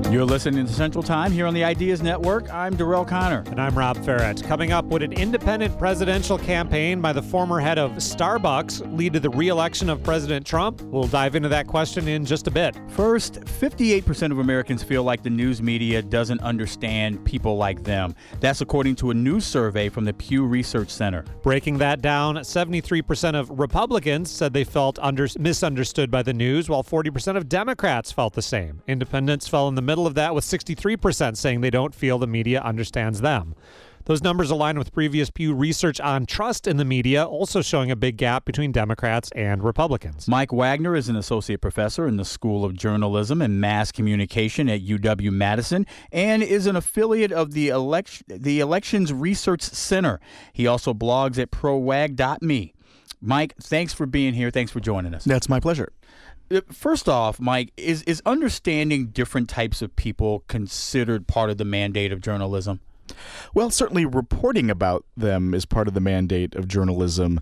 You're listening to Central Time here on the Ideas Network. I'm Darrell Connor. And I'm Rob Ferret. Coming up, would an independent presidential campaign by the former head of Starbucks lead to the re-election of President Trump? We'll dive into that question in just a bit. First, 58% of Americans feel like the news media doesn't understand people like them. That's according to a new survey from the Pew Research Center. Breaking that down, 73% of Republicans said they felt misunderstood by the news, while 40% of Democrats felt the same. Independents fell in the middle of that, with 63% saying they don't feel the media understands them. Those numbers align with previous Pew research on trust in the media, also showing a big gap between Democrats and Republicans. Mike Wagner is an associate professor in the School of Journalism and Mass Communication at UW-Madison and is an affiliate of the Elections Research Center. He also blogs at prowag.me. Mike, thanks for being here. Thanks for joining us. That's my pleasure. First off, Mike, is understanding different types of people considered part of the mandate of journalism? Well, certainly reporting about them is part of the mandate of journalism.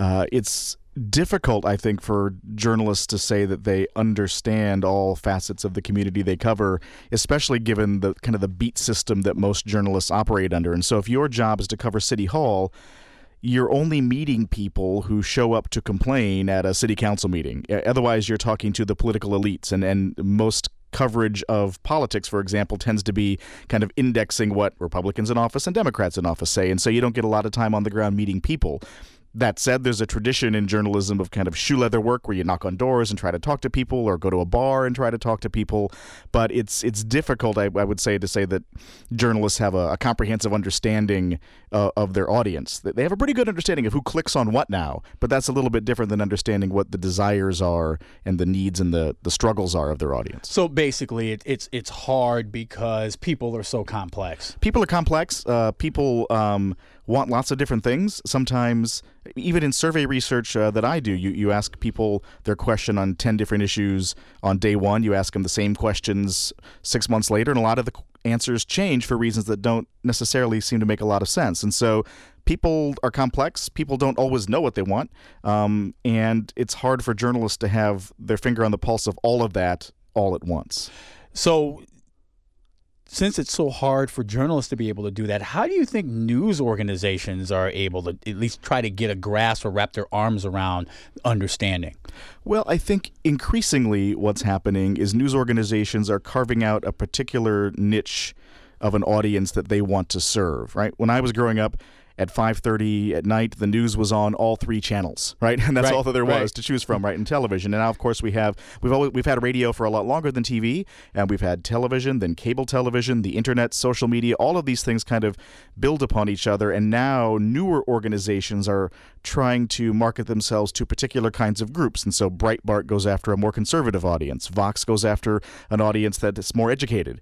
It's difficult, I think, for journalists to say that they understand all facets of the community they cover, especially given the kind of the beat system that most journalists operate under. And so if your job is to cover City Hall, you're only meeting people who show up to complain at a city council meeting. Otherwise, you're talking to the political elites, and most coverage of politics, for example, tends to be kind of indexing what Republicans in office and Democrats in office say, and so you don't get a lot of time on the ground meeting people. That said, there's a tradition in journalism of kind of shoe leather work where you knock on doors and try to talk to people, or go to a bar and try to talk to people. But it's difficult, I would say, to say that journalists have a comprehensive understanding of their audience. They have a pretty good understanding of who clicks on what now, but that's a little bit different than understanding what the desires are and the needs and the struggles are of their audience. So basically, it's hard because people are so complex. People are complex. People want lots of different things. Sometimes, even in survey research that I do, you ask people their question on 10 different issues on day one. You ask them the same questions 6 months later, and a lot of the answers change for reasons that don't necessarily seem to make a lot of sense. And so people are complex. People don't always know what they want. And it's hard for journalists to have their finger on the pulse of all of that all at once. So since it's so hard for journalists to be able to do that, how do you think news organizations are able to at least try to get a grasp or wrap their arms around understanding? Well, I think increasingly what's happening is news organizations are carving out a particular niche of an audience that they want to serve, right? When I was growing up, at 5:30 at night, the news was on all three channels, right? And that's all that there was to choose from, right? In television. And now, of course, we've had radio for a lot longer than TV, and we've had television, then cable television, the internet, social media. All of these things kind of build upon each other. And now newer organizations are trying to market themselves to particular kinds of groups. And so Breitbart goes after a more conservative audience. Vox goes after an audience that is more educated.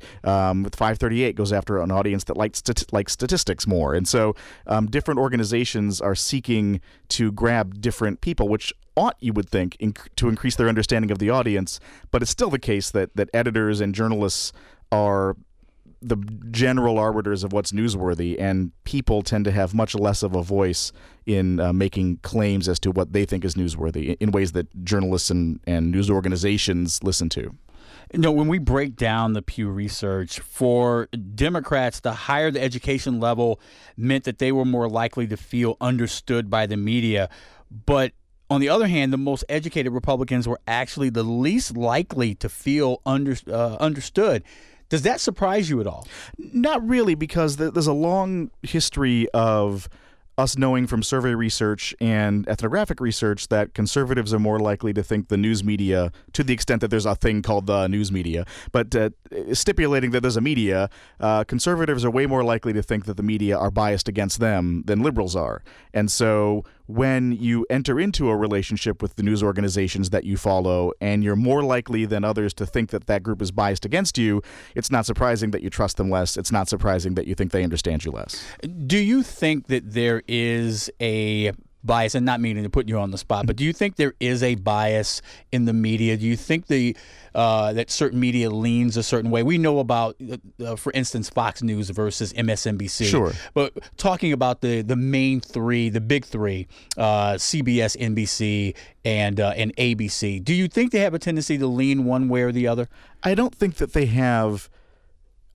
538 goes after an audience that likes statistics more. And so different organizations are seeking to grab different people, which ought, you would think, to increase their understanding of the audience. But it's still the case that editors and journalists are the general arbiters of what's newsworthy, and people tend to have much less of a voice in making claims as to what they think is newsworthy in ways that journalists and news organizations listen to. You know, when we break down the Pew Research, for Democrats, the higher the education level meant that they were more likely to feel understood by the media. But on the other hand, the most educated Republicans were actually the least likely to feel understood. Does that surprise you at all? Not really, because there's a long history of us knowing from survey research and ethnographic research that conservatives are more likely to think the news media, to the extent that there's a thing called the news media, but stipulating that there's a media, conservatives are way more likely to think that the media are biased against them than liberals are. And so when you enter into a relationship with the news organizations that you follow, and you're more likely than others to think that that group is biased against you, it's not surprising that you trust them less. It's not surprising that you think they understand you less. Do you think that there is a bias, and not meaning to put you on the spot, but do you think there is a bias in the media? Do you think that certain media leans a certain way? We know about, for instance, Fox News versus MSNBC. Sure. But talking about the main three, the big three, CBS, NBC, and ABC, do you think they have a tendency to lean one way or the other? I don't think that they have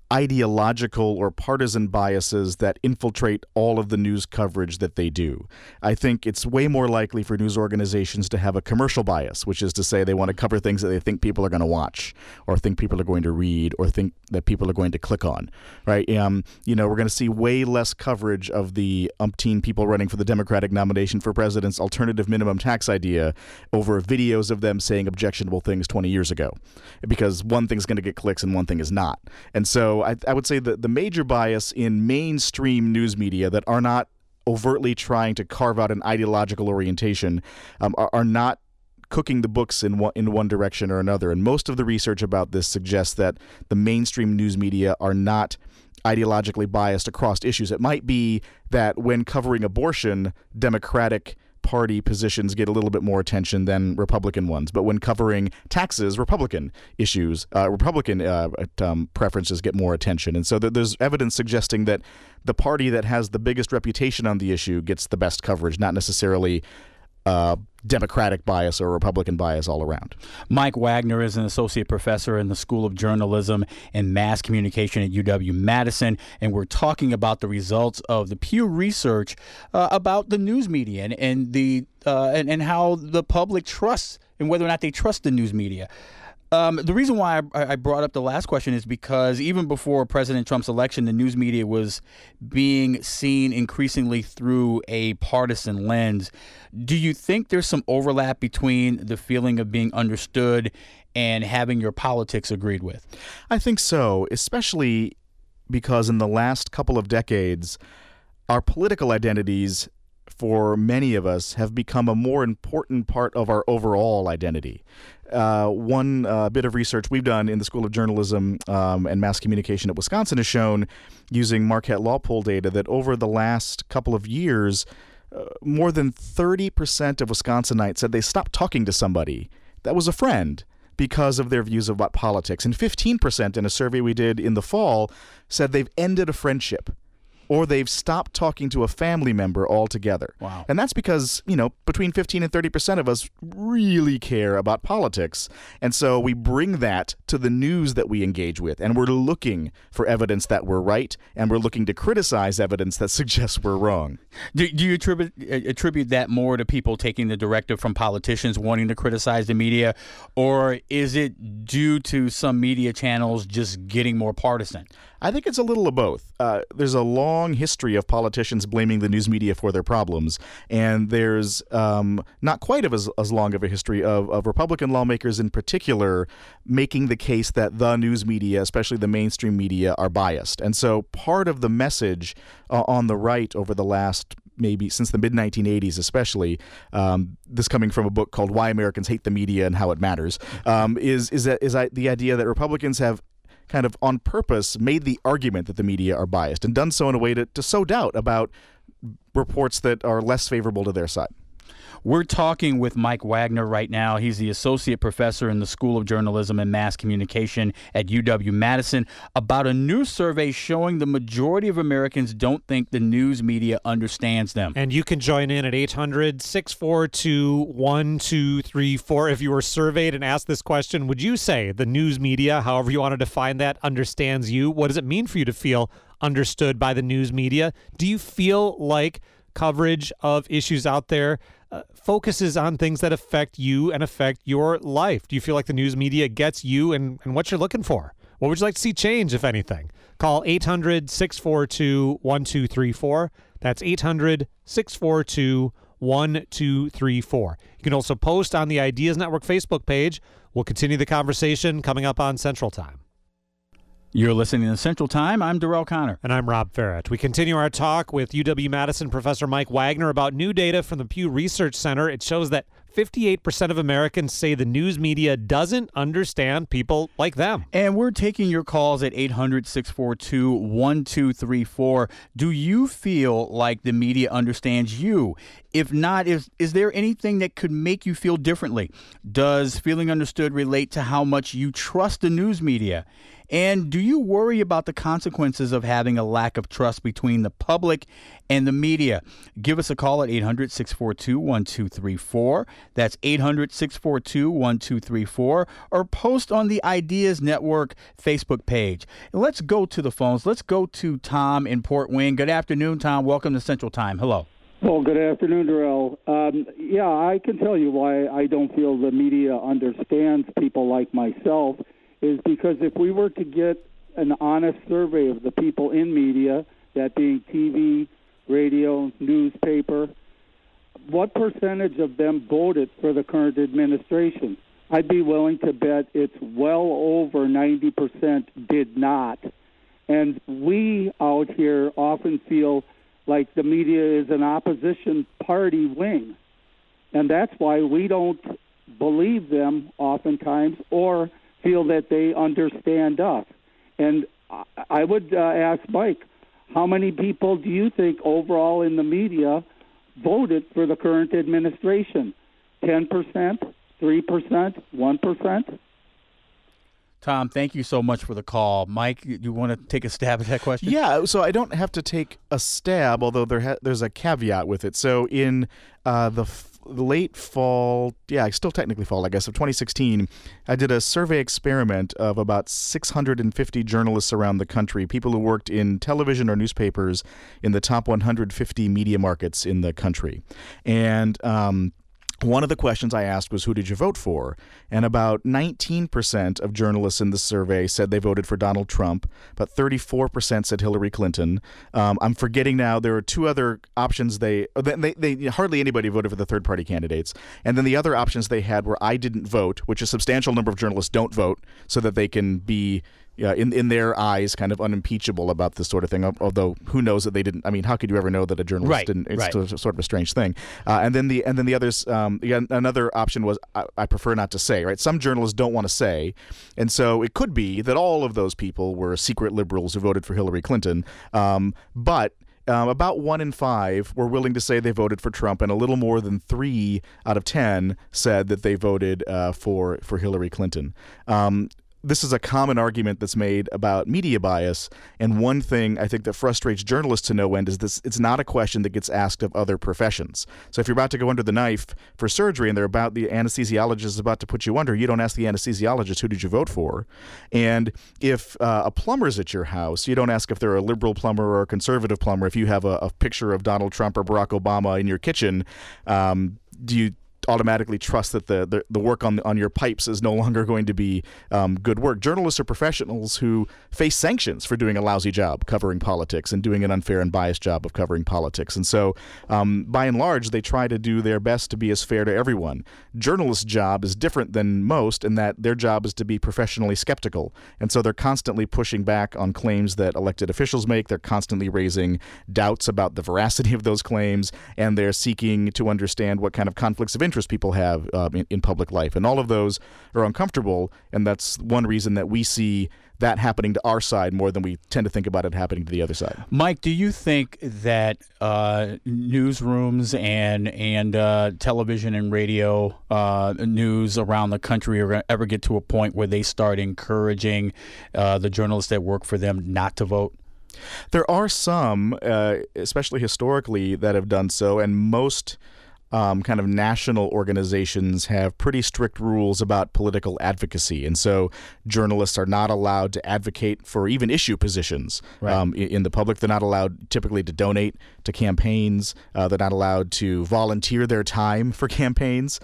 ideological or partisan biases that infiltrate all of the news coverage that they do. I think it's way more likely for news organizations to have a commercial bias, which is to say they want to cover things that they think people are going to watch or think people are going to read or think that people are going to click on, right? We're going to see way less coverage of the umpteen people running for the Democratic nomination for president's alternative minimum tax idea over videos of them saying objectionable things 20 years ago, because one thing's going to get clicks and one thing is not. And so I would say that the major bias in mainstream news media that are not overtly trying to carve out an ideological orientation are not cooking the books in one direction or another. And most of the research about this suggests that the mainstream news media are not ideologically biased across issues. It might be that when covering abortion, Democratic Party positions get a little bit more attention than Republican ones. But when covering taxes, Republican issues, preferences get more attention. And so there's evidence suggesting that the party that has the biggest reputation on the issue gets the best coverage, not necessarily Democratic bias or Republican bias all around. Mike Wagner is an associate professor in the School of Journalism and Mass Communication at UW-Madison, and we're talking about the results of the Pew Research about the news media and how the public trusts and whether or not they trust the news media. The reason why I brought up the last question is because even before President Trump's election, the news media was being seen increasingly through a partisan lens. Do you think there's some overlap between the feeling of being understood and having your politics agreed with? I think so, especially because in the last couple of decades, our political identities for many of us have become a more important part of our overall identity. One bit of research we've done in the School of Journalism and Mass Communication at Wisconsin has shown, using Marquette Law Poll data, that over the last couple of years, more than 30% of Wisconsinites said they stopped talking to somebody that was a friend because of their views about politics. And 15% in a survey we did in the fall said they've ended a friendship, or they've stopped talking to a family member altogether. Wow. And that's because, between 15 and 30% of us really care about politics. And so we bring that to the news that we engage with. And we're looking for evidence that we're right, and we're looking to criticize evidence that suggests we're wrong. Do you attribute that more to people taking the directive from politicians wanting to criticize the media, or is it due to some media channels just getting more partisan? I think it's a little of both. There's a long history of politicians blaming the news media for their problems, and there's not quite as long of a history of Republican lawmakers in particular making the case that the news media, especially the mainstream media, are biased. And so part of the message on the right over the last maybe since the mid-1980s especially, this coming from a book called Why Americans Hate the Media and How It Matters, is the idea that Republicans have kind of on purpose made the argument that the media are biased and done so in a way to sow doubt about reports that are less favorable to their side. We're talking with Mike Wagner right now. He's the associate professor in the School of Journalism and Mass Communication at UW-Madison about a new survey showing the majority of Americans don't think the news media understands them. And you can join in at 800-642-1234. If you were surveyed and asked this question, would you say the news media, however you want to define that, understands you? What does it mean for you to feel understood by the news media? Do you feel like coverage of issues out there focuses on things that affect you and affect your life? Do you feel like the news media gets you and what you're looking for? What would you like to see change, if anything? Call 800-642-1234. That's 800-642-1234. You can also post on the Ideas Network Facebook page. We'll continue the conversation coming up on Central Time. You're listening to Central Time. I'm Darrell Connor. And I'm Rob Farrett. We continue our talk with UW-Madison Professor Mike Wagner about new data from the Pew Research Center. It shows that 58% of Americans say the news media doesn't understand people like them. And we're taking your calls at 800-642-1234. Do you feel like the media understands you? If not, is there anything that could make you feel differently? Does feeling understood relate to how much you trust the news media? And do you worry about the consequences of having a lack of trust between the public and the media? Give us a call at 800-642-1234. That's 800-642-1234, or post on the Ideas Network Facebook page. And let's go to the phones. Let's go to Tom in Port Wayne. Good afternoon, Tom. Welcome to Central Time. Hello. Well, good afternoon, Darrell. I can tell you why I don't feel the media understands people like myself is because if we were to get an honest survey of the people in media, that being TV, radio, newspaper, what percentage of them voted for the current administration? I'd be willing to bet it's well over 90% did not. And we out here often feel like the media is an opposition party wing. And that's why we don't believe them oftentimes or feel that they understand us. And I would ask Mike, how many people do you think overall in the media voted for the current administration? 10%, 3%, 1%? Tom, thank you so much for the call. Mike, do you want to take a stab at that question? Yeah, so I don't have to take a stab, although there's a caveat with it. So in the late fall, still technically fall, I guess, of 2016, I did a survey experiment of about 650 journalists around the country, people who worked in television or newspapers in the top 150 media markets in the country. And one of the questions I asked was, who did you vote for? And about 19% of journalists in the survey said they voted for Donald Trump, but 34% said Hillary Clinton. I'm forgetting now, there were two other options. They hardly anybody voted for the third-party candidates. And then the other options they had were I didn't vote, which a substantial number of journalists don't vote so that they can be in their eyes, kind of unimpeachable about this sort of thing, although who knows that they didn't. I mean, how could you ever know that a journalist didn't? It's sort of a strange thing. And then the others, another option was I prefer not to say, right? Some journalists don't want to say. And so it could be that all of those people were secret liberals who voted for Hillary Clinton. But about 1 in 5 were willing to say they voted for Trump, and a little more than 3 out of 10 said that they voted for Hillary Clinton. This is a common argument that's made about media bias, and one thing I think that frustrates journalists to no end is this: it's not a question that gets asked of other professions. So if you're about to go under the knife for surgery and the anesthesiologist is about to put you under, you don't ask the anesthesiologist, who did you vote for? And if a plumber's at your house, you don't ask if they're a liberal plumber or a conservative plumber. If you have a picture of Donald Trump or Barack Obama in your kitchen, do you automatically trust that the work on your pipes is no longer going to be good work? Journalists are professionals who face sanctions for doing a lousy job covering politics and doing an unfair and biased job of covering politics. And so, by and large, they try to do their best to be as fair to everyone. Journalists' job is different than most in that their job is to be professionally skeptical. And so they're constantly pushing back on claims that elected officials make. They're constantly raising doubts about the veracity of those claims, and they're seeking to understand what kind of conflicts of interest people have in public life. And all of those are uncomfortable, and that's one reason that we see that happening to our side more than we tend to think about it happening to the other side. Mike, do you think that newsrooms and television and radio news around the country are going to ever get to a point where they start encouraging the journalists that work for them not to vote? There are some, especially historically, that have done so, and most kind of national organizations have pretty strict rules about political advocacy. And so journalists are not allowed to advocate for even issue positions in the public. They're not allowed typically to donate to campaigns. They're not allowed to volunteer their time for campaigns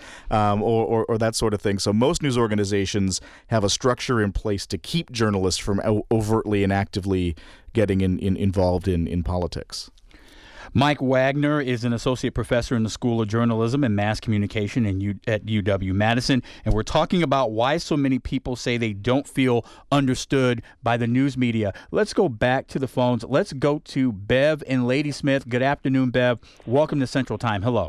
or that sort of thing. So most news organizations have a structure in place to keep journalists from overtly and actively getting involved in politics. Mike Wagner is an associate professor in the School of Journalism and Mass Communication at UW-Madison, and we're talking about why so many people say they don't feel understood by the news media. Let's go back to the phones. Let's go to Bev in Ladysmith. Good afternoon, Bev. Welcome to Central Time. Hello.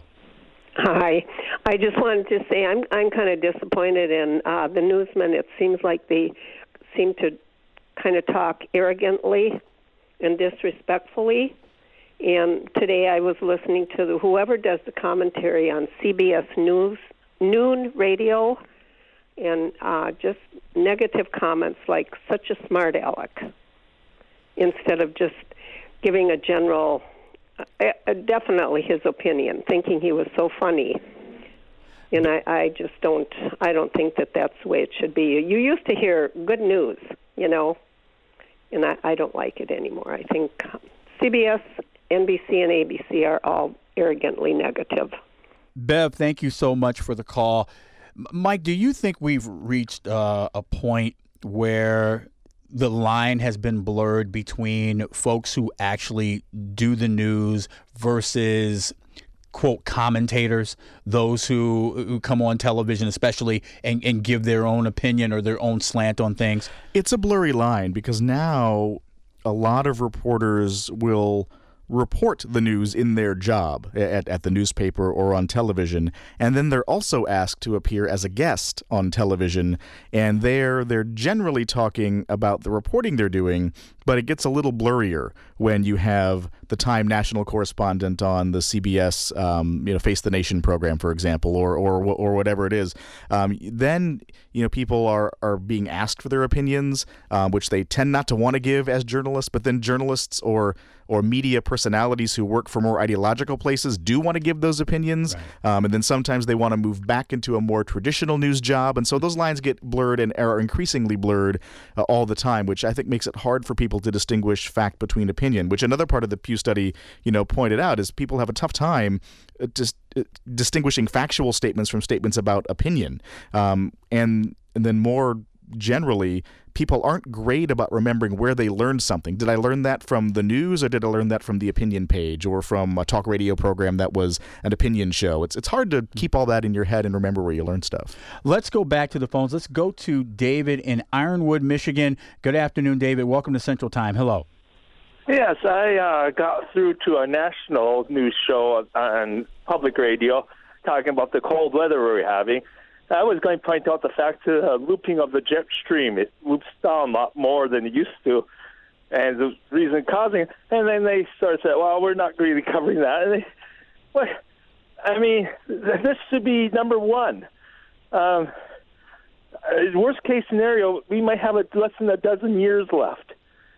Hi. I just wanted to say I'm kind of disappointed in the newsmen. It seems like they seem to kind of talk arrogantly and disrespectfully. And today I was listening to whoever does the commentary on CBS News, Noon Radio, and just negative comments like such a smart aleck, instead of just giving a general, definitely his opinion, thinking he was so funny. And I just don't think that that's the way it should be. You used to hear good news, and I don't like it anymore. I think CBS, NBC, and ABC are all arrogantly negative. Bev, thank you so much for the call. Mike, do you think we've reached a point where the line has been blurred between folks who actually do the news versus, quote, commentators, those who come on television especially and give their own opinion or their own slant on things? It's a blurry line because now a lot of reporters will report the news in their job at the newspaper or on television, and then they're also asked to appear as a guest on television, and they're generally talking about the reporting they're doing, but it gets a little blurrier when you have the Time national correspondent on the CBS Face the Nation program, for example, or whatever it is. Then people are being asked for their opinions, which they tend not to want to give as journalists, but then journalists or media personalities who work for more ideological places do want to give those opinions. Right. And then sometimes they want to move back into a more traditional news job. And so those lines get blurred and are increasingly blurred all the time, which I think makes it hard for people to distinguish fact between opinion, which another part of the Pew study, pointed out is people have a tough time just distinguishing factual statements from statements about opinion. And then more generally, people aren't great about remembering where they learned something. Did I learn that from the news, or did I learn that from the opinion page or from a talk radio program that was an opinion show? It's hard to keep all that in your head and remember where you learned stuff. Let's go back to the phones. Let's go to David in Ironwood, Michigan. Good afternoon, David. Welcome to Central Time. Hello. Yes, I got through to a national news show on public radio talking about the cold weather we're having. I was going to point out the fact that the looping of the jet stream, it loops down a lot more than it used to, and the reason causing it. And then they sort of said, well, we're not really covering that. This should be number one. Worst case scenario, we might have less than a dozen years left.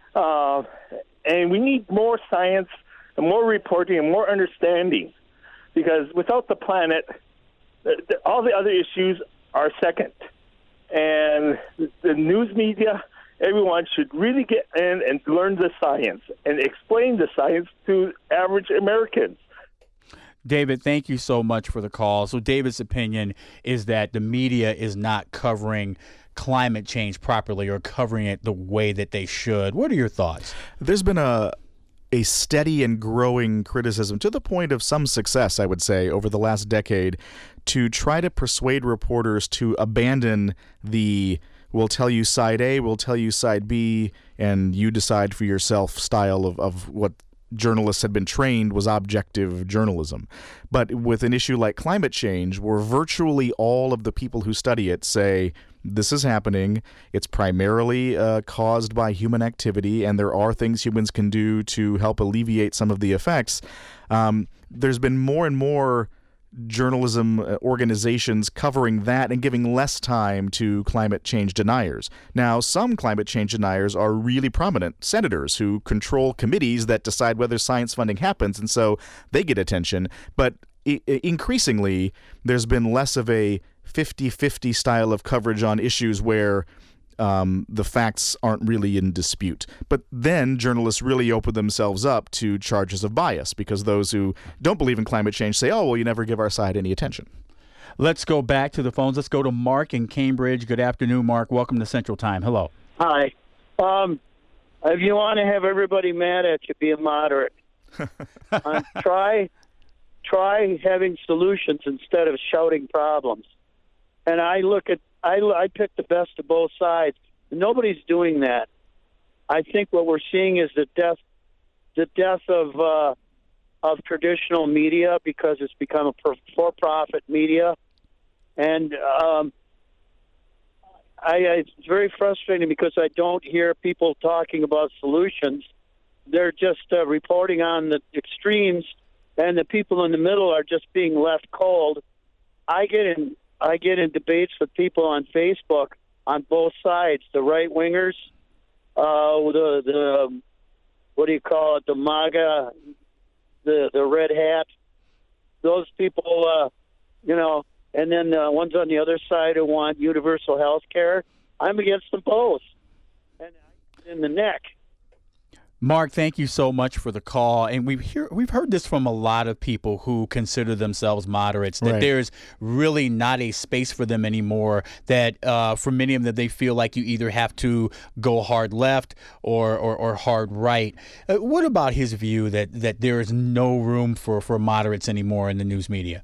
And we need more science and more reporting and more understanding, because without the planet, all the other issues are second. And the news media, everyone should really get in and learn the science and explain the science to average Americans. David, thank you so much for the call. So David's opinion is that the media is not covering climate change properly or covering it the way that they should. What are your thoughts? There's been a steady and growing criticism, to the point of some success, I would say, over the last decade, to try to persuade reporters to abandon the we'll tell you side A, we'll tell you side B, and you decide for yourself style of what journalists had been trained was objective journalism. But with an issue like climate change, where virtually all of the people who study it say this is happening, it's primarily caused by human activity, and there are things humans can do to help alleviate some of the effects, there's been more and more journalism organizations covering that and giving less time to climate change deniers. Now, some climate change deniers are really prominent senators who control committees that decide whether science funding happens, and so they get attention. But increasingly, there's been less of a 50-50 style of coverage on issues where the facts aren't really in dispute. But then journalists really open themselves up to charges of bias, because those who don't believe in climate change say, oh, well, you never give our side any attention. Let's go back to the phones. Let's go to Mark in Cambridge. Good afternoon, Mark. Welcome to Central Time. Hello. Hi. If you want to have everybody mad at you, be a moderate. Try having solutions instead of shouting problems. And I pick the best of both sides. Nobody's doing that. I think what we're seeing is the death of traditional media, because it's become a for-profit media, and it's very frustrating because I don't hear people talking about solutions. They're just reporting on the extremes, and the people in the middle are just being left cold. I get in debates with people on Facebook on both sides, the right wingers, the what do you call it, the MAGA, the red hat. Those people, and then ones on the other side who want universal health care. I'm against them both. And in the neck. Mark, thank you so much for the call. And we've heard this from a lot of people who consider themselves moderates, that there's really not a space for them anymore, that for many of them, they feel like you either have to go hard left or hard right. What about his view that there is no room for moderates anymore in the news media?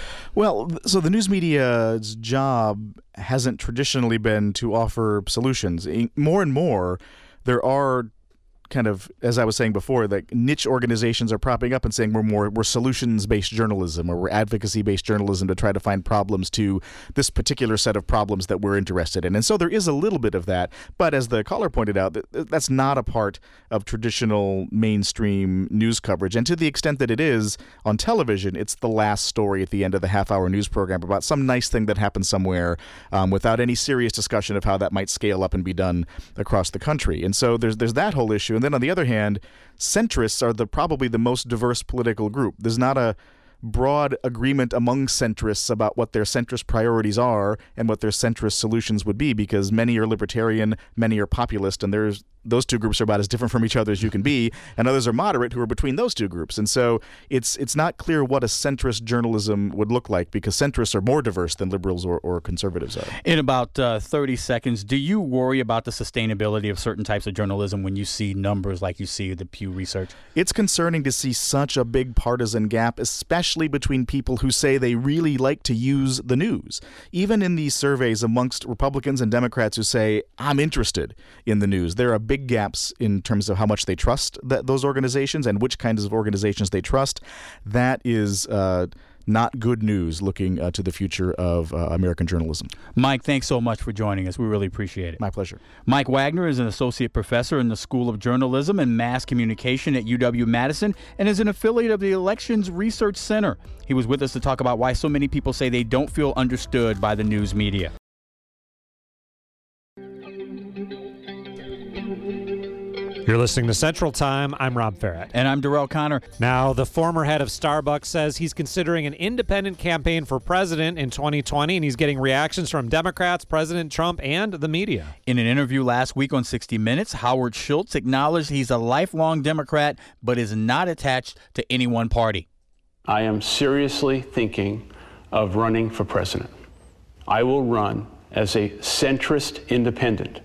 Well, so the news media's job hasn't traditionally been to offer solutions. More and more, there are kind of, as I was saying before, like niche organizations are propping up and saying we're solutions-based journalism, or we're advocacy-based journalism to try to find problems to this particular set of problems that we're interested in. And so there is a little bit of that, but as the caller pointed out, that's not a part of traditional mainstream news coverage. And to the extent that it is on television, it's the last story at the end of the half-hour news program about some nice thing that happened somewhere, without any serious discussion of how that might scale up and be done across the country. And so there's that whole issue. And then on the other hand, centrists are probably the most diverse political group. There's not a broad agreement among centrists about what their centrist priorities are and what their centrist solutions would be, because many are libertarian, many are populist, and those two groups are about as different from each other as you can be, and others are moderate who are between those two groups. And so it's not clear what a centrist journalism would look like, because centrists are more diverse than liberals or conservatives are. In about 30 seconds, do you worry about the sustainability of certain types of journalism when you see numbers like you see the Pew Research? It's concerning to see such a big partisan gap, especially between people who say they really like to use the news. Even in these surveys amongst Republicans and Democrats who say, I'm interested in the news, there are big gaps in terms of how much they trust those organizations and which kinds of organizations they trust. That is not good news looking to the future of American journalism. Mike, thanks so much for joining us. We really appreciate it. My pleasure. Mike Wagner is an associate professor in the School of Journalism and Mass Communication at UW-Madison and is an affiliate of the Elections Research Center. He was with us to talk about why so many people say they don't feel understood by the news media. You're listening to Central Time. I'm Rob Farrett. And I'm Darrell Connor. Now, the former head of Starbucks says he's considering an independent campaign for president in 2020, and he's getting reactions from Democrats, President Trump, and the media. In an interview last week on 60 Minutes, Howard Schultz acknowledged he's a lifelong Democrat, but is not attached to any one party. I am seriously thinking of running for president. I will run as a centrist independent,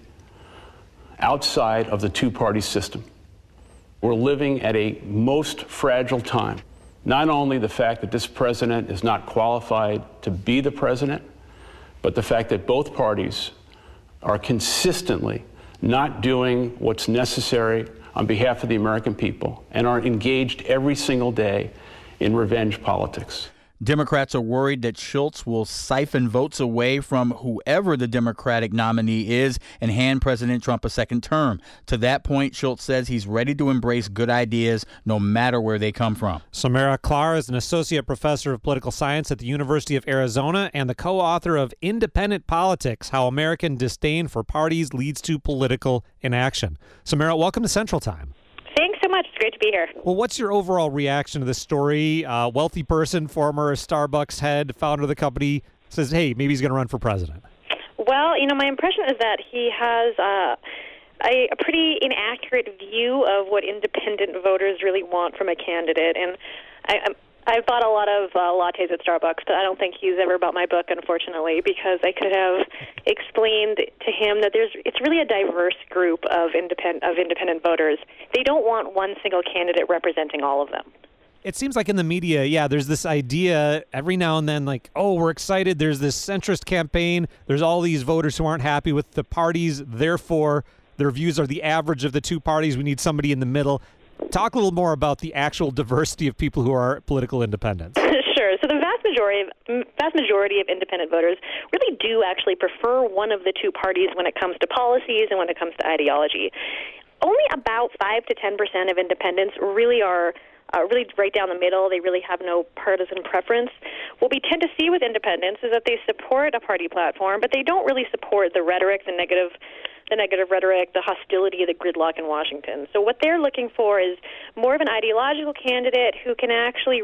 outside of the two-party system. We're living at a most fragile time. Not only the fact that this president is not qualified to be the president, but the fact that both parties are consistently not doing what's necessary on behalf of the American people and are engaged every single day in revenge politics. Democrats are worried that Schultz will siphon votes away from whoever the Democratic nominee is and hand President Trump a second term. To that point, Schultz says he's ready to embrace good ideas no matter where they come from. Samara Klar is an associate professor of political science at the University of Arizona and the co-author of Independent Politics: How American Disdain for Parties Leads to Political Inaction. Samara, welcome to Central Time. Thanks so much. It's great to be here. Well, what's your overall reaction to this story? Wealthy person, former Starbucks head, founder of the company, says, hey, maybe he's going to run for president. Well, my impression is that he has a pretty inaccurate view of what independent voters really want from a candidate. And I've bought a lot of lattes at Starbucks, but I don't think he's ever bought my book, unfortunately, because I could have explained to him that it's really a diverse group of independent voters. They don't want one single candidate representing all of them. It seems like in the media, there's this idea every now and then, like, oh, we're excited. There's this centrist campaign. There's all these voters who aren't happy with the parties. Therefore, their views are the average of the two parties. We need somebody in the middle. Talk a little more about the actual diversity of people who are political independents. Sure. So the vast majority of independent voters really do actually prefer one of the two parties when it comes to policies and when it comes to ideology. Only about 5 to 10% of independents really are really right down the middle. They really have no partisan preference. What we tend to see with independents is that they support a party platform, but they don't really support the rhetoric, the negative rhetoric, the hostility, the gridlock in Washington. So what they're looking for is more of an ideological candidate who can actually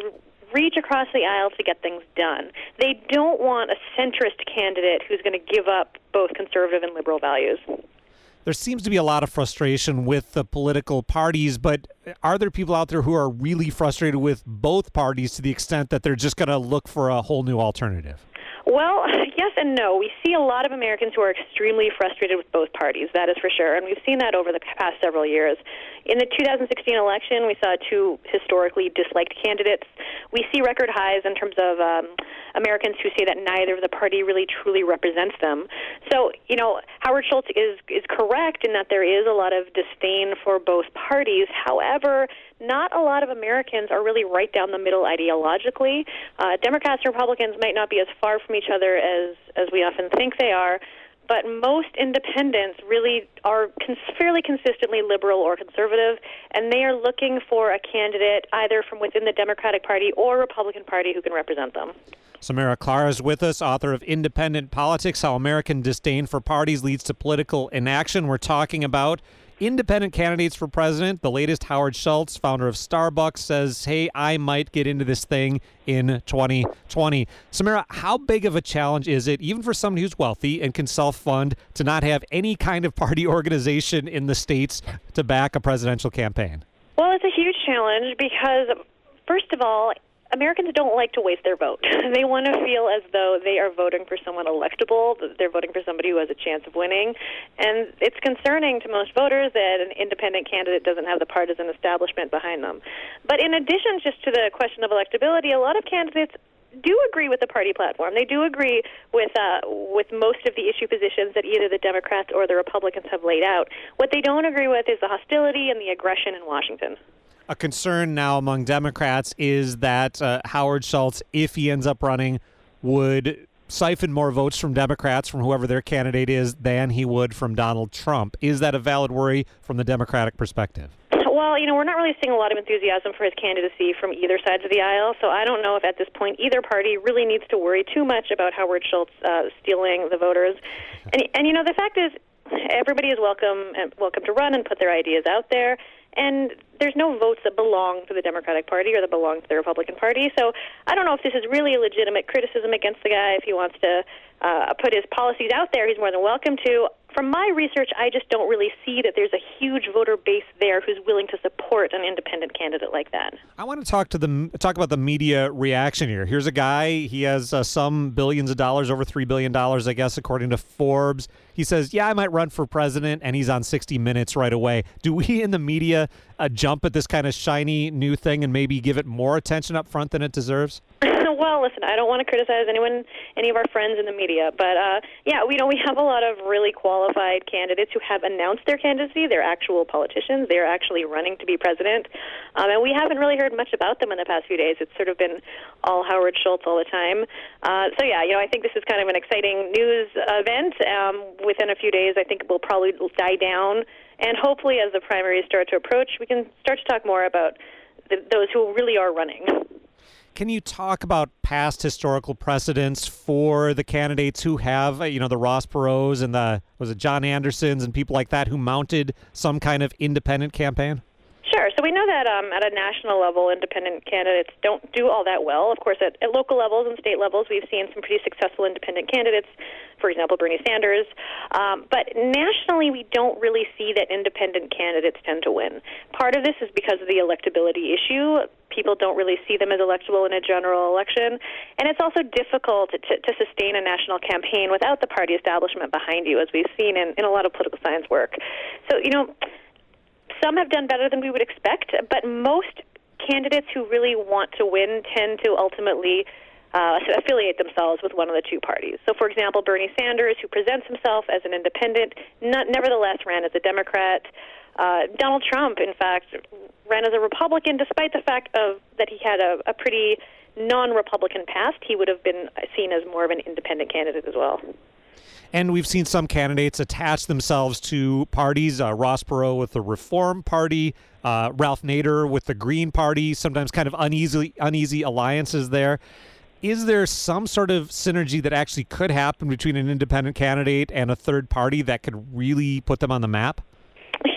reach across the aisle to get things done. They don't want a centrist candidate who's going to give up both conservative and liberal values. There seems to be a lot of frustration with the political parties, but are there people out there who are really frustrated with both parties to the extent that they're just going to look for a whole new alternative? Well, yes and no. We see a lot of Americans who are extremely frustrated with both parties, that is for sure, and we've seen that over the past several years. In the 2016 election, we saw two historically disliked candidates. We see record highs in terms of Americans who say that neither of the party really truly represents them. So, Howard Schultz is correct in that there is a lot of disdain for both parties. However, not a lot of Americans are really right down the middle ideologically. Democrats and Republicans might not be as far from each other as we often think they are, but most independents really are fairly consistently liberal or conservative, and they are looking for a candidate either from within the Democratic Party or Republican Party who can represent them. Samara Klara is with us, author of Independent Politics, How American Disdain for Parties Leads to Political Inaction. We're talking about independent candidates for president. The latest, Howard Schultz, founder of Starbucks, says, hey, I might get into this thing in 2020. Samara, how big of a challenge is it, even for somebody who's wealthy and can self-fund, to not have any kind of party organization in the states to back a presidential campaign? Well, it's a huge challenge because, first of all, Americans don't like to waste their vote. They want to feel as though they are voting for someone electable, that they're voting for somebody who has a chance of winning. And it's concerning to most voters that an independent candidate doesn't have the partisan establishment behind them. But in addition just to the question of electability, a lot of candidates do agree with the party platform. They do agree with most of the issue positions that either the Democrats or the Republicans have laid out. What they don't agree with is the hostility and the aggression in Washington. A concern now among Democrats is that Howard Schultz, if he ends up running, would siphon more votes from Democrats, from whoever their candidate is, than he would from Donald Trump. Is that a valid worry from the Democratic perspective? Well, we're not really seeing a lot of enthusiasm for his candidacy from either sides of the aisle, so I don't know if at this point either party really needs to worry too much about Howard Schultz stealing the voters. And the fact is, everybody is welcome to run and put their ideas out there. And there's no votes that belong to the Democratic Party or that belong to the Republican Party. So I don't know if this is really a legitimate criticism against the guy. If he wants to put his policies out there, he's more than welcome to. From my research, I just don't really see that there's a huge voter base there who's willing to support an independent candidate like that. I want to talk about the media reaction here. Here's a guy, he has some billions of dollars, over $3 billion, I guess, according to Forbes. He says, yeah, I might run for president, and he's on 60 Minutes right away. Do we in the media jump at this kind of shiny new thing and maybe give it more attention up front than it deserves? Well, listen, I don't want to criticize any of our friends in the media, but we have a lot of really qualified candidates who have announced their candidacy. They're actual politicians. They're actually running to be president, and we haven't really heard much about them in the past few days. It's sort of been all Howard Schultz all the time. I think this is kind of an exciting news event. Within a few days, I think it will probably die down, and hopefully as the primaries start to approach, we can start to talk more about those who really are running. Can you talk about past historical precedents for the candidates who have, the Ross Perot's and John Andersons and people like that who mounted some kind of independent campaign? Sure. So we know that at a national level, independent candidates don't do all that well. Of course, at local levels and state levels, we've seen some pretty successful independent candidates, for example, Bernie Sanders. But nationally, we don't really see that independent candidates tend to win. Part of this is because of the electability issue. People don't really see them as electable in a general election. And it's also difficult to sustain a national campaign without the party establishment behind you, as we've seen in a lot of political science work. So, some have done better than we would expect, but most candidates who really want to win tend to ultimately affiliate themselves with one of the two parties. So, for example, Bernie Sanders, who presents himself as an independent, nevertheless ran as a Democrat. Donald Trump, in fact, ran as a Republican, despite the fact that he had a pretty non-Republican past. He would have been seen as more of an independent candidate as well. And we've seen some candidates attach themselves to parties, Ross Perot with the Reform Party, Ralph Nader with the Green Party, sometimes kind of uneasy alliances there. Is there some sort of synergy that actually could happen between an independent candidate and a third party that could really put them on the map?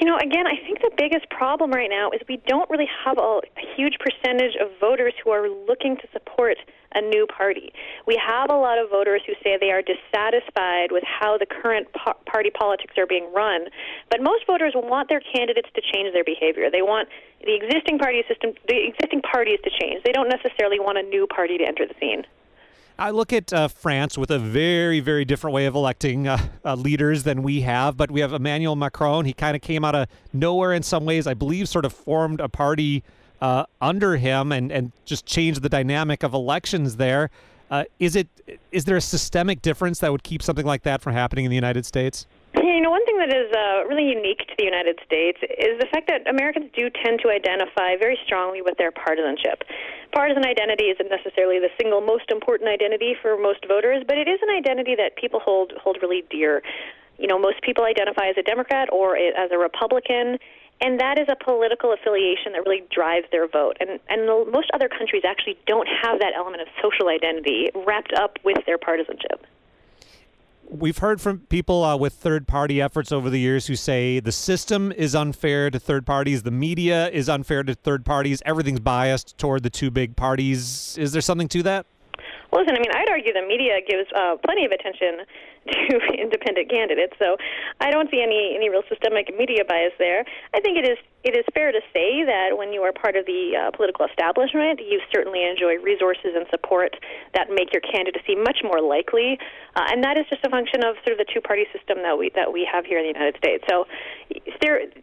Again, I think the biggest problem right now is we don't really have a huge percentage of voters who are looking to support a new party. We have a lot of voters who say they are dissatisfied with how the current party politics are being run, but most voters want their candidates to change their behavior. They want the existing parties to change. They don't necessarily want a new party to enter the scene. I look at France with a very, very different way of electing leaders than we have, but we have Emmanuel Macron. He kind of came out of nowhere in some ways, I believe, sort of formed a party under him and just changed the dynamic of elections there. Is there a systemic difference that would keep something like that from happening in the United States? One thing that is really unique to the United States is the fact that Americans do tend to identify very strongly with their partisanship. Partisan identity isn't necessarily the single most important identity for most voters, but it is an identity that people hold really dear. Most people identify as a Democrat or as a Republican, and that is a political affiliation that really drives their vote. And most other countries actually don't have that element of social identity wrapped up with their partisanship. We've heard from people with third-party efforts over the years who say the system is unfair to third parties, the media is unfair to third parties, everything's biased toward the two big parties. Is there something to that? Well, listen, I'd argue the media gives plenty of attention to independent candidates, so I don't see any real systemic media bias there. I think it is fair to say that when you are part of the political establishment, you certainly enjoy resources and support that make your candidacy much more likely, and that is just a function of sort of the two-party system that we have here in the United States. So, if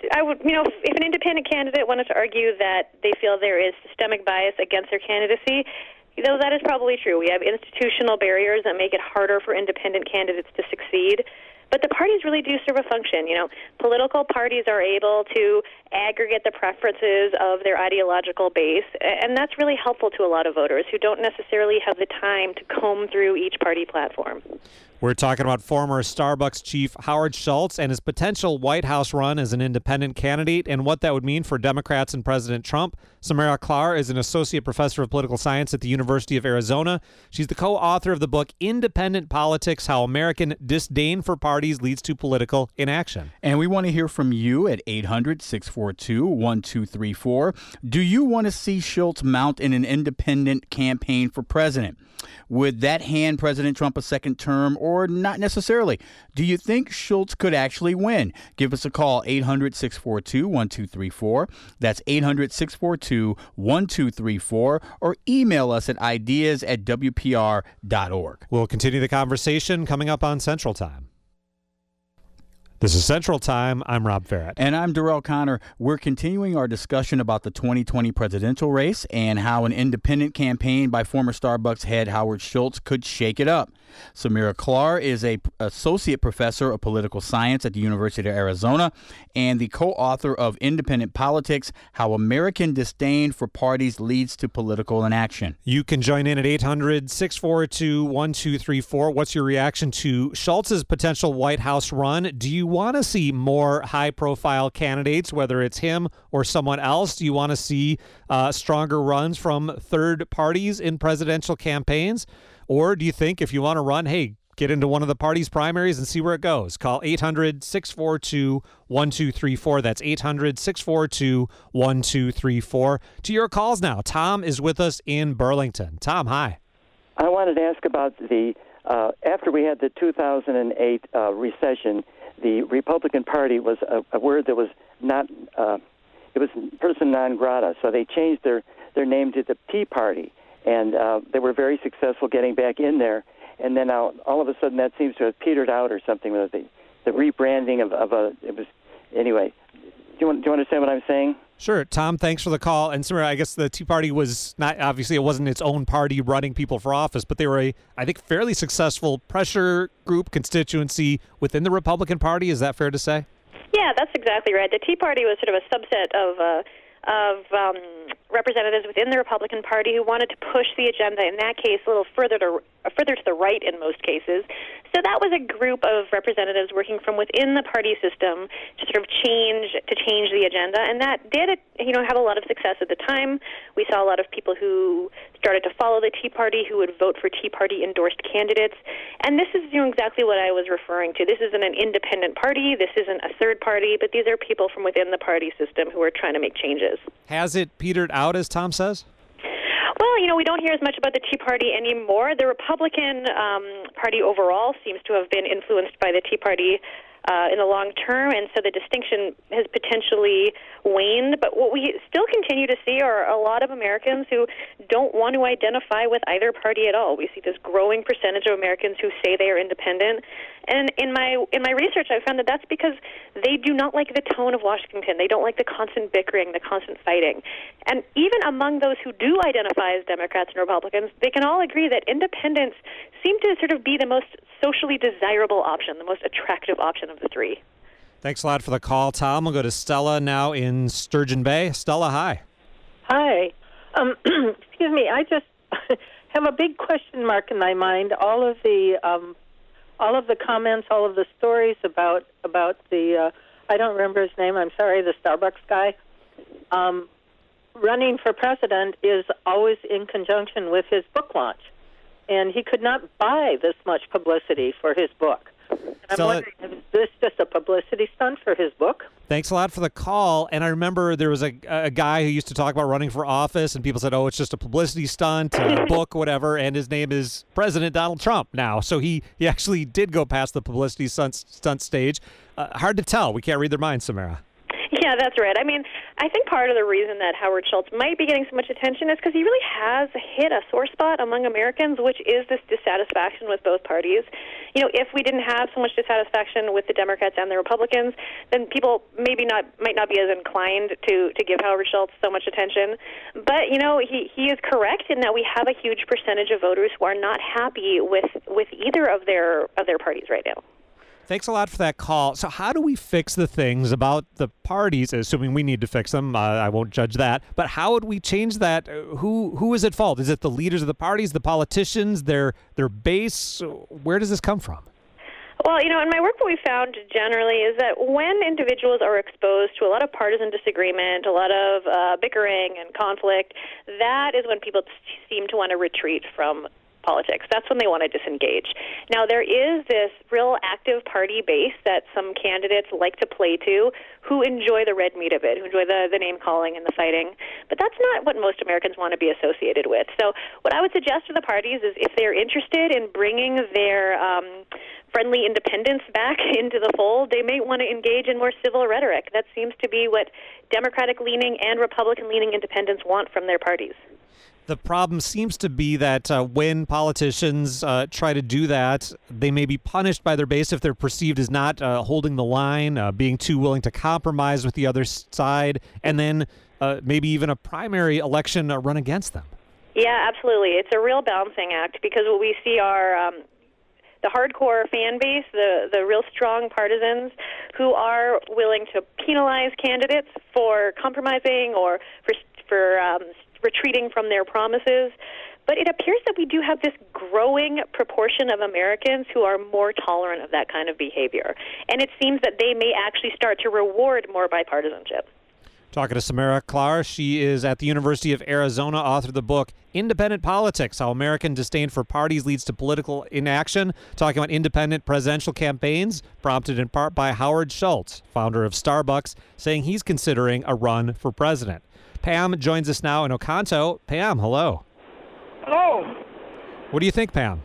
an independent candidate wanted to argue that they feel there is systemic bias against their candidacy, though that is probably true. We have institutional barriers that make it harder for independent candidates to succeed. But the parties really do serve a function. Political parties are able to aggregate the preferences of their ideological base, and that's really helpful to a lot of voters who don't necessarily have the time to comb through each party platform. We're talking about former Starbucks chief Howard Schultz and his potential White House run as an independent candidate and what that would mean for Democrats and President Trump. Samira Klar is an associate professor of political science at the University of Arizona. She's the co-author of the book Independent Politics: How American Disdain for Parties Leads to Political Inaction. And we want to hear from you at 800-642-1234. Do you want to see Schultz mount in an independent campaign for president? Would that hand President Trump a second term or not necessarily? Do you think Schultz could actually win? Give us a call, 800-642-1234. That's 800-642-1234, or email us at ideas@wpr.org. We'll continue the conversation coming up on Central Time. This is Central Time. I'm Rob Farrett. And I'm Darrell Connor. We're continuing our discussion about the 2020 presidential race and how an independent campaign by former Starbucks head Howard Schultz could shake it up. Samira Klar is an associate professor of political science at the University of Arizona and the co-author of Independent Politics: How American Disdain for Parties Leads to Political Inaction. You can join in at 800-642-1234. What's your reaction to Schultz's potential White House run? Do you want to see more high-profile candidates, whether it's him or someone else? Do you want to see stronger runs from third parties in presidential campaigns? Or do you think if you want to run, hey, get into one of the party's primaries and see where it goes? Call 800-642-1234. That's 800-642-1234. To your calls now. Tom is with us in Burlington. Tom, hi. I wanted to ask about the after we had the 2008 recession, the Republican Party was a word that was not it was person non grata, so they changed their name to the Tea Party. And they were very successful getting back in there. And then now, all of a sudden, that seems to have petered out or something with the rebranding of a. It was anyway. Do you understand what I'm saying? Sure, Tom. Thanks for the call. And Samira, I guess the Tea Party was not obviously it wasn't its own party running people for office, but they were I think fairly successful pressure group constituency within the Republican Party. Is that fair to say? Yeah, that's exactly right. The Tea Party was sort of a subset of representatives within the Republican Party who wanted to push the agenda, in that case, a little further to further to the right in most cases. So that was a group of representatives working from within the party system to sort of change the agenda, and that did have a lot of success at the time. We saw a lot of people who started to follow the Tea Party, who would vote for Tea Party endorsed candidates, and this is exactly what I was referring to. This isn't an independent party, this isn't a third party, but these are people from within the party system who are trying to make changes. Has it petered out, as Tom says? Well, we don't hear as much about the Tea Party anymore. The Republican Party overall seems to have been influenced by the Tea Party in the long term, and so the distinction has potentially waned. But what we still continue to see are a lot of Americans who don't want to identify with either party at all. We see this growing percentage of Americans who say they are independent. And in my research, I found that that's because they do not like the tone of Washington. They don't like the constant bickering, the constant fighting. And even among those who do identify as Democrats and Republicans, they can all agree that independents seem to sort of be the most socially desirable option, the most attractive option of the three. Thanks a lot for the call, Tom. We'll go to Stella now in Sturgeon Bay. Stella, hi. Hi. Excuse me. I just have a big question mark in my mind. All of the comments, all of the stories about the I don't remember his name. I'm sorry, the Starbucks guy. Running for president is always in conjunction with his book launch, and he could not buy this much publicity for his book. I'm wondering, is this just a publicity stunt for his book? Thanks a lot for the call. And I remember there was a guy who used to talk about running for office, and people said, oh, it's just a publicity stunt, a book, whatever, and his name is President Donald Trump now. So he actually did go past the publicity stunt stage. Hard to tell. We can't read their minds, Samara. Yeah, that's right. I mean, I think part of the reason that Howard Schultz might be getting so much attention is because he really has hit a sore spot among Americans, which is this dissatisfaction with both parties. If we didn't have so much dissatisfaction with the Democrats and the Republicans, then people might not be as inclined to give Howard Schultz so much attention. But, he is correct in that we have a huge percentage of voters who are not happy with either of their parties right now. Thanks a lot for that call. So how do we fix the things about the parties, assuming we need to fix them? I won't judge that. But how would we change that? Who is at fault? Is it the leaders of the parties, the politicians, their base? Where does this come from? Well, in my work, what we found generally is that when individuals are exposed to a lot of partisan disagreement, a lot of bickering and conflict, that is when people seem to want to retreat from politics. That's when they want to disengage. Now, there is this real active party base that some candidates like to play to who enjoy the red meat of it, who enjoy the name-calling and the fighting. But that's not what most Americans want to be associated with. So what I would suggest to the parties is if they're interested in bringing their friendly independence back into the fold, they may want to engage in more civil rhetoric. That seems to be what Democratic-leaning and Republican-leaning independents want from their parties. The problem seems to be that when politicians try to do that, they may be punished by their base if they're perceived as not holding the line, being too willing to compromise with the other side, and then maybe even a primary election run against them. Yeah, absolutely. It's a real balancing act because what we see are the hardcore fan base, the real strong partisans who are willing to penalize candidates for compromising or for retreating from their promises. But it appears that we do have this growing proportion of Americans who are more tolerant of that kind of behavior. And it seems that they may actually start to reward more bipartisanship. Talking to Samara Klar. She is at the University of Arizona, authored the book Independent Politics, How American Disdain for Parties Leads to Political Inaction, talking about independent presidential campaigns, prompted in part by Howard Schultz, founder of Starbucks, saying he's considering a run for president. Pam joins us now in Oconto. Pam, hello. Hello. What do you think, Pam?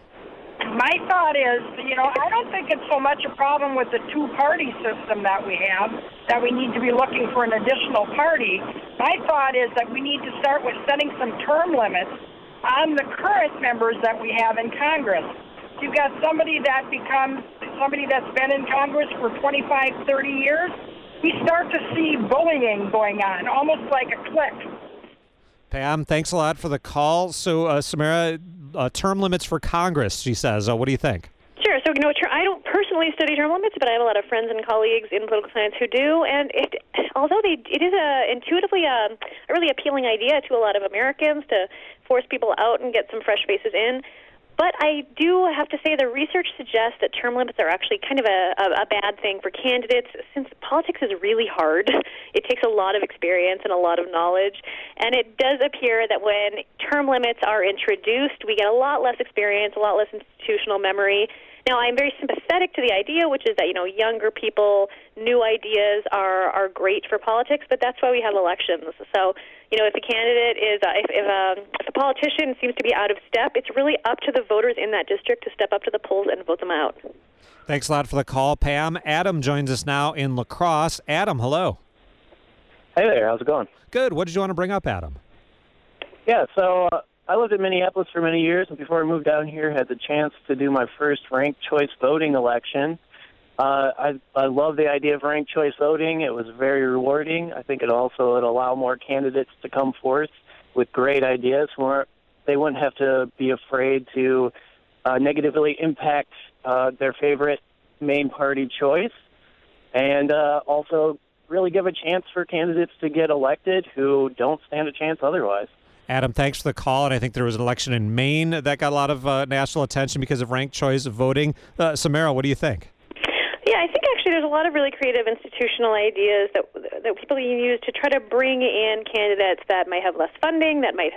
My thought is, I don't think it's so much a problem with the two-party system that we have, that we need to be looking for an additional party. My thought is that we need to start with setting some term limits on the current members that we have in Congress. You've got somebody that's been in Congress for 25, 30 years. We start to see bullying going on, almost like a clique. Pam, thanks a lot for the call. So, Samara, term limits for Congress, she says. What do you think? Sure. So, I don't personally study term limits, but I have a lot of friends and colleagues in political science who do. And although it is intuitively a really appealing idea to a lot of Americans to force people out and get some fresh faces in, But I do have to say the research suggests that term limits are actually kind of a bad thing for candidates, since politics is really hard. It takes a lot of experience and a lot of knowledge, and it does appear that when term limits are introduced, we get a lot less experience, a lot less institutional memory. Now, I'm very sympathetic to the idea, which is that, younger people, new ideas are great for politics, but that's why we have elections. So, if a candidate is, if a politician seems to be out of step, it's really up to the voters in that district to step up to the polls and vote them out. Thanks a lot for the call, Pam. Adam joins us now in La Crosse. Adam, hello. Hey there, how's it going? Good. What did you want to bring up, Adam? Yeah, so I lived in Minneapolis for many years, and before I moved down here, had the chance to do my first ranked choice voting election. I love the idea of ranked choice voting. It was very rewarding. I think it also would allow more candidates to come forth with great ideas where they wouldn't have to be afraid to negatively impact their favorite main party choice, and also really give a chance for candidates to get elected who don't stand a chance otherwise. Adam, thanks for the call. And I think there was an election in Maine that got a lot of national attention because of ranked choice voting. Samara, what do you think? Yeah, I think actually there's a lot of really creative institutional ideas that people can use to try to bring in candidates that might have less funding, that might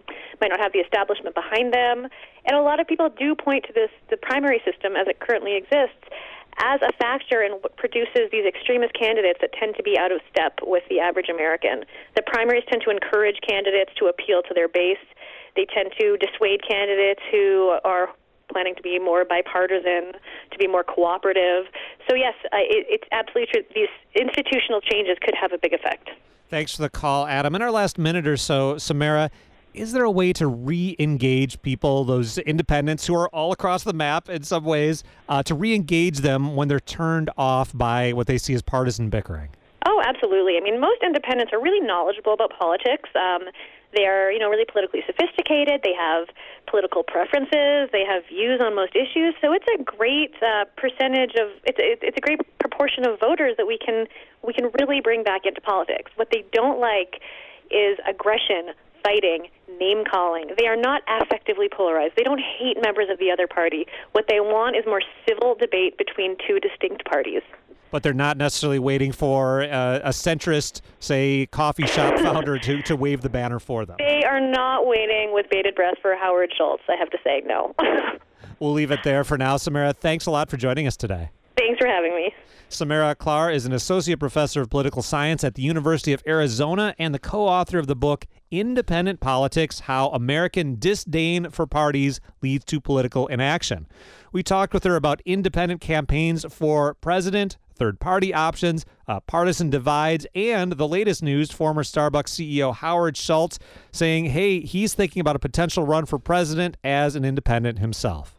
not have the establishment behind them. And a lot of people do point to the primary system as it currently exists as a factor in what produces these extremist candidates that tend to be out of step with the average American. The primaries tend to encourage candidates to appeal to their base. They tend to dissuade candidates who are planning to be more bipartisan, to be more cooperative. So yes, it's absolutely true. These institutional changes could have a big effect. Thanks for the call, Adam. In our last minute or so, Samara, is there a way to re-engage people, those independents who are all across the map in some ways, to re-engage them when they're turned off by what they see as partisan bickering? Oh, absolutely. I mean, most independents are really knowledgeable about politics. They are, really politically sophisticated. They have political preferences. They have views on most issues. So it's a great percentage of it's a great proportion of voters that we can really bring back into politics. What they don't like is aggression, fighting, name-calling. They are not affectively polarized. They don't hate members of the other party. What they want is more civil debate between two distinct parties. But they're not necessarily waiting for a centrist, say, coffee shop founder to wave the banner for them. They are not waiting with bated breath for Howard Schultz, I have to say, no. We'll leave it there for now. Samara, thanks a lot for joining us today. Thanks for having me. Samara Klar is an associate professor of political science at the University of Arizona and the co-author of the book Independent Politics: How American Disdain for Parties Leads to Political Inaction. We talked with her about independent campaigns for president, third-party options, partisan divides, and the latest news, former Starbucks CEO Howard Schultz saying, hey, he's thinking about a potential run for president as an independent himself.